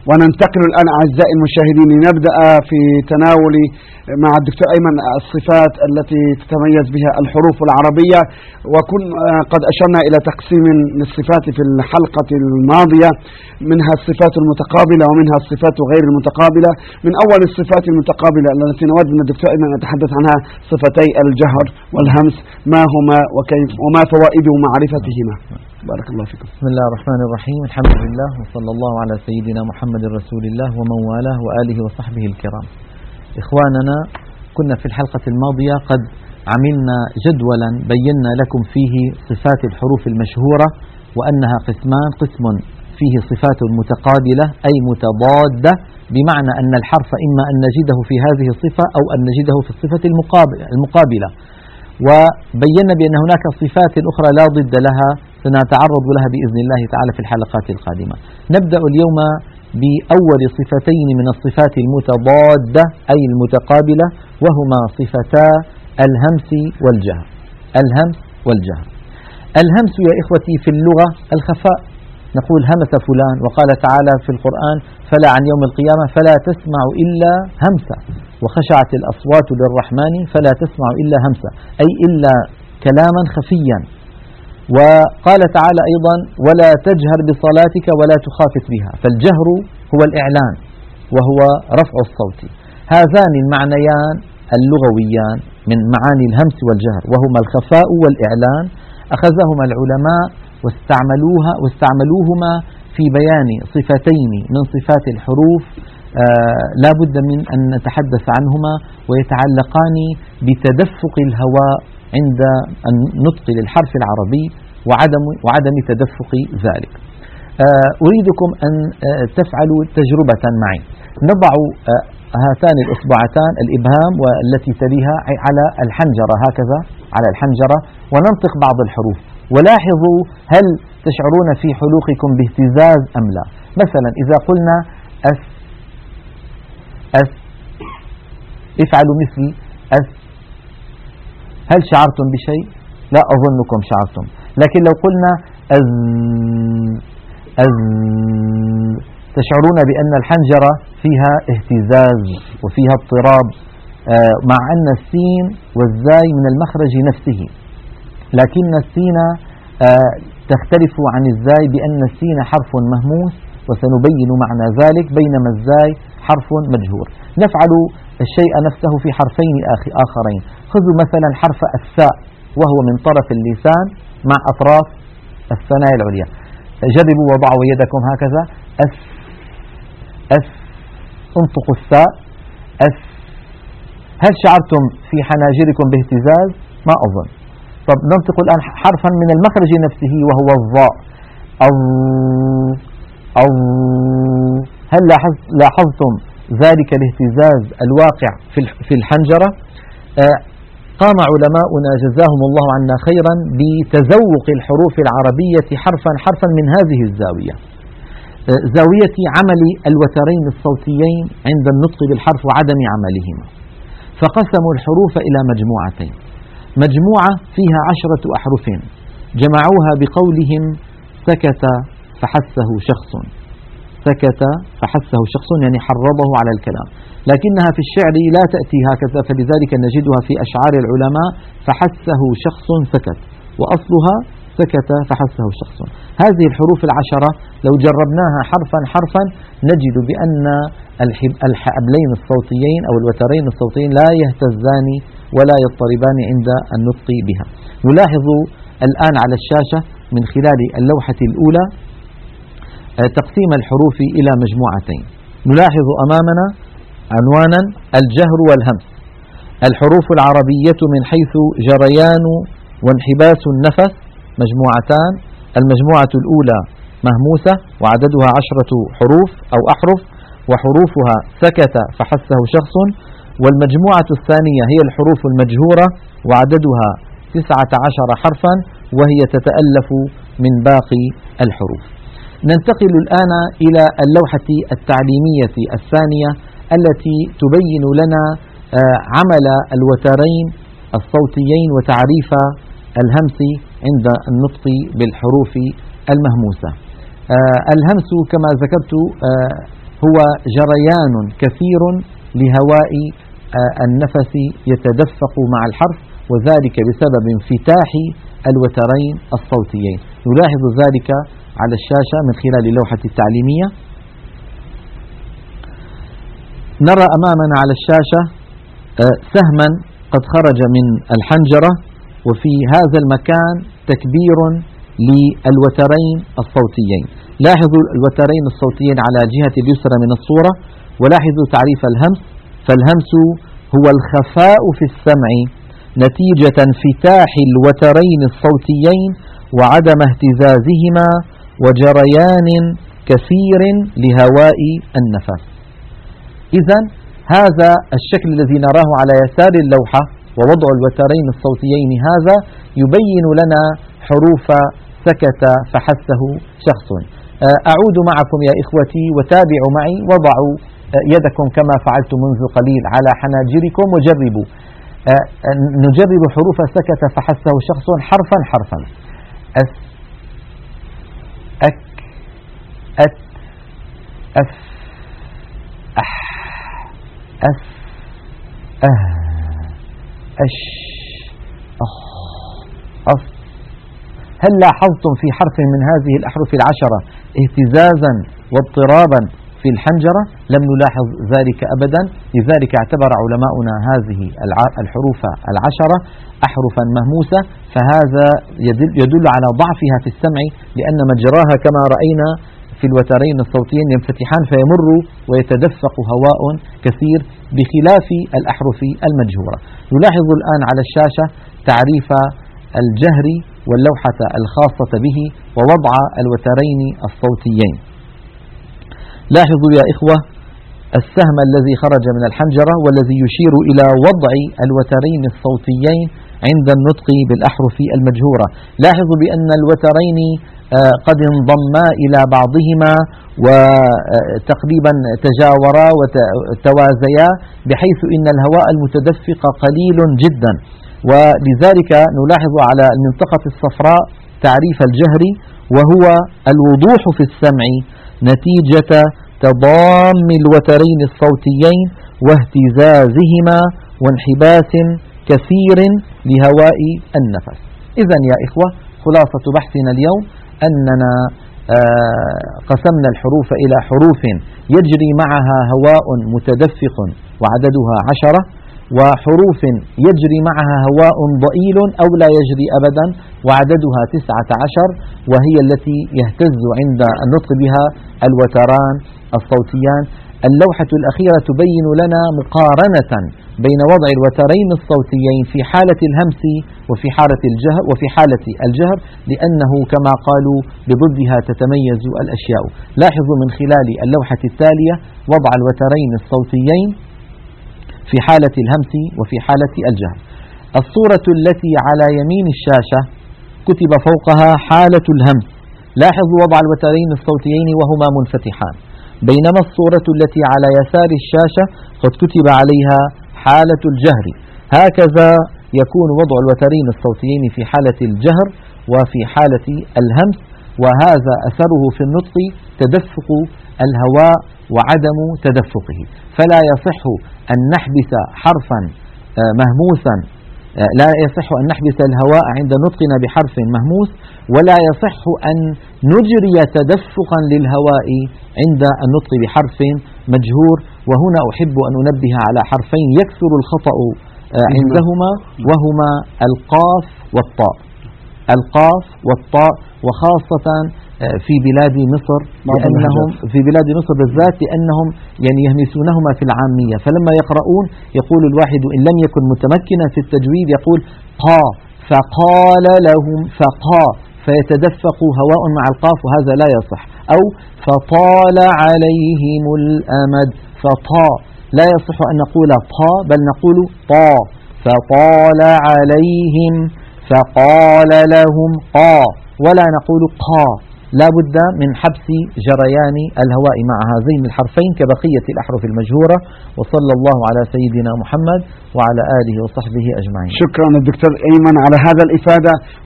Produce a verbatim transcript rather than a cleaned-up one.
وننتقل الآن أعزائي المشاهدين لنبدأ في تناول مع الدكتور أيمن الصفات التي تتميز بها الحروف العربية. وكن قد أشرنا إلى تقسيم للصفات في الحلقة الماضية، منها الصفات المتقابلة ومنها الصفات غير المتقابلة. من أول الصفات المتقابلة التي نود من الدكتور أيمن أن نتحدث عنها صفتي الجهر والهمس، ما هما وكيف وما فوائد معرفتهما؟ بارك الله فيكم. بسم الله الرحمن الرحيم، الحمد لله وصلى الله على سيدنا محمد رسول الله ومن والاه وآله وصحبه الكرام. إخواننا، كنا في الحلقة الماضية قد عملنا جدولا بينا لكم فيه صفات الحروف المشهورة وأنها قسمان: قسم فيه صفات متقابلة أي متضادة، بمعنى أن الحرف إما أن نجده في هذه الصفة أو أن نجده في الصفة المقابلة. وبينا بأن هناك صفات أخرى لا ضد لها سنتعرض لها بإذن الله تعالى في الحلقات القادمة. نبدأ اليوم بأول صفتين من الصفات المتضادة أي المتقابلة، وهما صفتا الهمس والجهر. الهمس والجهر. الهمس يا إخوتي في اللغة الخفاء، نقول همس فلان، وقال تعالى في القرآن: فلا عن يوم القيامة فلا تسمع إلا همسا، وخشعت الأصوات للرحمن فلا تسمع إلا همسا، أي إلا كلاما خفيا. وقال تعالى أيضا: ولا تجهر بصلاتك ولا تخافت بها. فالجهر هو الإعلان وهو رفع الصوت. هذان المعنيان اللغويان من معاني الهمس والجهر، وهما الخفاء والإعلان، أخذهما العلماء واستعملوها واستعملوهما في بيان صفتين من صفات الحروف آه لا بد من أن نتحدث عنهما، ويتعلقان بتدفق الهواء عند النطق للحرف العربي وعدم وعدم تدفق ذلك. آه أريدكم أن آه تفعلوا تجربة معي. نضع آه هاتان الإصبعتان الإبهام والتي تليها على الحنجرة، هكذا على الحنجرة، وننطق بعض الحروف، ولاحظوا هل تشعرون في حلوقكم باهتزاز أم لا. مثلا إذا قلنا أس أس، افعلوا مثلي أس. هل شعرتم بشيء؟ لا أظنكم شعرتم. لكن لو قلنا أز أز، تشعرون بأن الحنجرة فيها اهتزاز وفيها اضطراب، مع أن السين والزاي من المخرج نفسه، لكن السين تختلف عن الزاي بأن السين حرف مهموس، وسنبين معنى ذلك، بينما الزاي حرف مجهور. نفعل الشيء نفسه في حرفين آخرين. خذوا مثلا حرف الثاء، وهو من طرف اللسان مع أطراف الثنايا العليا. جربوا وضعوا يدكم هكذا، أس أس، انطقوا الثاء أس. هل شعرتم في حناجركم باهتزاز؟ ما أظن. طب ننطق الآن حرفا من المخرج نفسه وهو الظاء، أو أو. هل لاحظتم ذلك الاهتزاز الواقع في الحنجرة؟ آه قام علماؤنا جزاهم الله عنا خيرا بتذوق الحروف العربية حرفا حرفا من هذه الزاوية، آه زاوية عمل الوترين الصوتيين عند النطق بالحرف وعدم عملهما. فقسموا الحروف إلى مجموعتين: مجموعة فيها عشرة أحرف جمعوها بقولهم سكت فحسه شخص. سكت فحسه شخص يعني حرضه على الكلام، لكنها في الشعر لا تأتي هكذا، فلذلك نجدها في أشعار العلماء فحسه شخص سكت، وأصلها سكت فحسه شخص. هذه الحروف العشرة لو جربناها حرفا حرفا نجد بأن الحبلين الصوتيين أو الوترين الصوتيين لا يهتزان ولا يضطربان عند النطق بها. نلاحظ الآن على الشاشة من خلال اللوحة الأولى تقسيم الحروف إلى مجموعتين. نلاحظ أمامنا عنوانا: الجهر والهمس. الحروف العربية من حيث جريان وانحباس النفس مجموعتان: المجموعة الأولى مهموسة وعددها عشرة حروف أو أحرف، وحروفها سكت فحسه شخص. والمجموعة الثانية هي الحروف المجهورة وعددها تسعة عشر حرفا، وهي تتألف من باقي الحروف. ننتقل الآن إلى اللوحة التعليمية الثانية التي تبين لنا عمل الوترين الصوتيين وتعريف الهمس عند النطق بالحروف المهموسة. الهمس كما ذكرت هو جريان كثير لهواء النفس يتدفق مع الحرف، وذلك بسبب انفتاح الوترين الصوتيين. نلاحظ ذلك على الشاشة من خلال اللوحة التعليمية. نرى أمامنا على الشاشة سهما قد خرج من الحنجرة، وفي هذا المكان تكبير للوترين الصوتيين. لاحظوا الوترين الصوتيين على جهة اليسرى من الصورة، ولاحظوا تعريف الهمس. فالهمس هو الخفاء في السمع نتيجة انفتاح الوترين الصوتيين وعدم اهتزازهما وجريان كثير لهواء النفس. إذن هذا الشكل الذي نراه على يسار اللوحة ووضع الوترين الصوتيين هذا يبين لنا حروف سكت فحسه شخص. أعود معكم يا إخوتي وتابعوا معي، وضعوا يدكم كما فعلت منذ قليل على حناجركم وجربوا. نجرب حروف سكت فحسه شخص حرفا حرفا. أس، أك، أت، أف، أح، أف، أه، أش، أخ، أص. هل لاحظتم في حرف من هذه الأحرف العشرة اهتزازا واضطرابا في الحنجرة؟ لم نلاحظ ذلك أبدا. لذلك اعتبر علماؤنا هذه الحروف العشرة أحرفا مهموسة، فهذا يدل على ضعفها في السمع، لأن مجراها كما رأينا في الوترين الصوتيين ينفتحان فيمر ويتدفق هواء كثير بخلاف الأحرف المجهورة. نلاحظ الآن على الشاشة تعريف الجهر واللوحة الخاصة به ووضع الوترين الصوتيين. لاحظوا يا إخوة السهم الذي خرج من الحنجرة والذي يشير إلى وضع الوترين الصوتيين عند النطق بالأحرف المجهورة. لاحظوا بأن الوترين قد انضما إلى بعضهما وتقريبا تجاورا وتوازيا، بحيث إن الهواء المتدفق قليل جدا، ولذلك نلاحظ على المنطقة الصفراء تعريف الجهر، وهو الوضوح في السمع نتيجة تضام الوترين الصوتيين واهتزازهما وانحباس كثير لهواء النفس. إذن يا إخوة خلاصة بحثنا اليوم أننا قسمنا الحروف إلى حروف يجري معها هواء متدفق وعددها عشرة، وحروف يجري معها هواء ضئيل أو لا يجري أبدا وعددها تسعة عشر، وهي التي يهتز عند النطق بها الوتران الصوتيان. اللوحة الأخيرة تبين لنا مقارنة بين وضع الوترين الصوتيين في حالة الهمس وفي حالة الجهر وفي حالة الجهر، لأنه كما قالوا بضدها تتميز الأشياء. لاحظوا من خلال اللوحة التالية وضع الوترين الصوتيين في حالة الهمس وفي حالة الجهر. الصورة التي على يمين الشاشة كتب فوقها حالة الهمس. لاحظوا وضع الوترين الصوتيين وهما منفتحان، بينما الصورة التي على يسار الشاشة قد كتب عليها حالة الجهر. هكذا يكون وضع الوترين الصوتيين في حالة الجهر وفي حالة الهمس، وهذا أثره في النطق تدفق الهواء وعدم تدفقه. فلا يصح أن نحبس حرفا مهموسا، لا يصح أن نحبس الهواء عند نطقنا بحرف مهموس، ولا يصح أن نجري تدفقا للهواء عند النطق بحرف مجهور. وهنا أحب أن أنبه على حرفين يكثر الخطأ عندهما، وهما القاف والطاء. القاف والطاء، وخاصة في بلاد مصر، لأنهم في بلاد مصر بالذات لأنهم يعني يهمسونهما في العامية، فلما يقرؤون يقول الواحد إن لم يكن متمكنا في التجويد يقول قا، فقال لهم فقا، فيتدفق هواء مع القاف، وهذا لا يصح. أو فطال عليهم الأمد، فطا، لا يصح أن نقول طا بل نقول طا، فطال عليهم، فقال لهم قا، ولا نقول قا. لا بد من حبس جريان الهواء مع هذين الحرفين كبقية الأحرف المجهورة. وصلى الله على سيدنا محمد وعلى آله وصحبه أجمعين. شكرا الدكتور أيمن على هذا الإفادة.